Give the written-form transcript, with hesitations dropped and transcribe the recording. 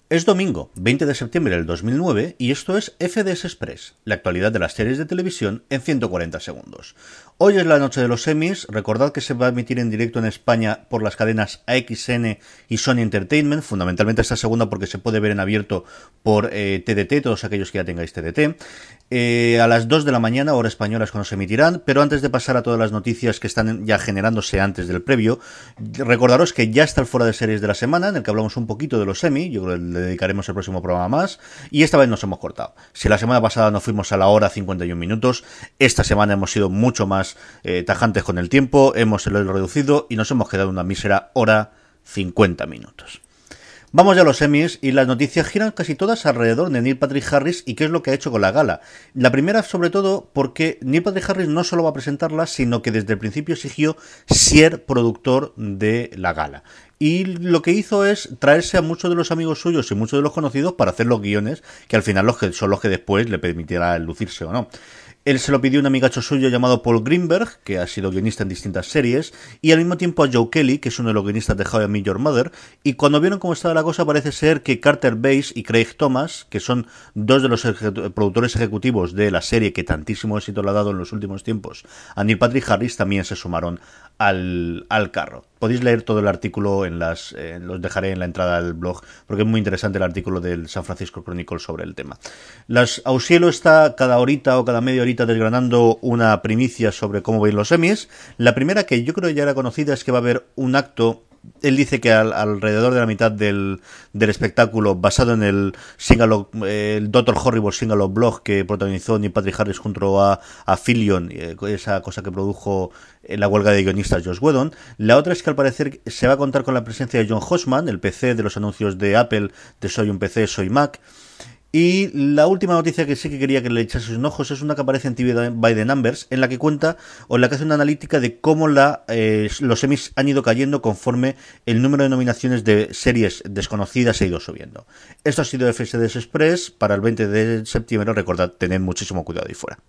Es domingo, 20 de septiembre del 2009, y esto es FDS Express, la actualidad de las series de televisión en 140 segundos. Hoy es la noche de los Emmys, recordad que se va a emitir en directo en España por las cadenas AXN y Sony Entertainment, fundamentalmente esta segunda porque se puede ver en abierto por TDT, todos aquellos que ya tengáis TDT. A las 2 de la mañana, hora española, es cuando se emitirán, pero antes de pasar a todas las noticias que están ya generándose antes del previo, recordaros que ya está el fuera de series de la semana, en el que hablamos un poquito de los Emmy, yo creo que le dedicaremos el próximo programa más, y esta vez nos hemos cortado. Si la semana pasada nos fuimos a la hora 51 minutos, esta semana hemos sido mucho más tajantes con el tiempo, hemos lo reducido y nos hemos quedado una mísera hora 50 minutos. Vamos ya a los Emmys y las noticias giran casi todas alrededor de Neil Patrick Harris y qué es lo que ha hecho con la gala. La primera sobre todo porque Neil Patrick Harris no solo va a presentarla, sino que desde el principio exigió ser productor de la gala. Y lo que hizo es traerse a muchos de los amigos suyos y muchos de los conocidos para hacer los guiones, que al final son los que después le permitirá lucirse o no. Él se lo pidió a un amigacho suyo llamado Paul Greenberg, que ha sido guionista en distintas series, y al mismo tiempo a Joe Kelly, que es uno de los guionistas de How I Met Your Mother, y cuando vieron cómo estaba la cosa parece ser que Carter Bass y Craig Thomas, que son dos de los productores ejecutivos de la serie que tantísimo éxito le ha dado en los últimos tiempos, a Neil Patrick Harris, también se sumaron al carro. Podéis leer todo el artículo los dejaré en la entrada del blog, porque es muy interesante el artículo del San Francisco Chronicle sobre el tema. Ausielo está cada horita o cada media horita desgranando una primicia sobre cómo ven los Emmys. La primera, que yo creo ya era conocida, es que va a haber un acto. Él dice que alrededor de la mitad del espectáculo, basado en el Dr. Horrible Singalo blog que protagonizó Neil Patrick Harris junto a Fillion, esa cosa que produjo la huelga de guionistas Joss Whedon. La otra es que al parecer se va a contar con la presencia de John Hosman, el PC de los anuncios de Apple, de Soy un PC, Soy Mac. Y la última noticia que sí que quería que le echases un ojo es una que aparece en TV by the Numbers, en la que cuenta o en la que hace una analítica de cómo los Emmys han ido cayendo conforme el número de nominaciones de series desconocidas ha ido subiendo. Esto ha sido FSDS Express para el 20 de septiembre. Recordad, tened muchísimo cuidado ahí fuera.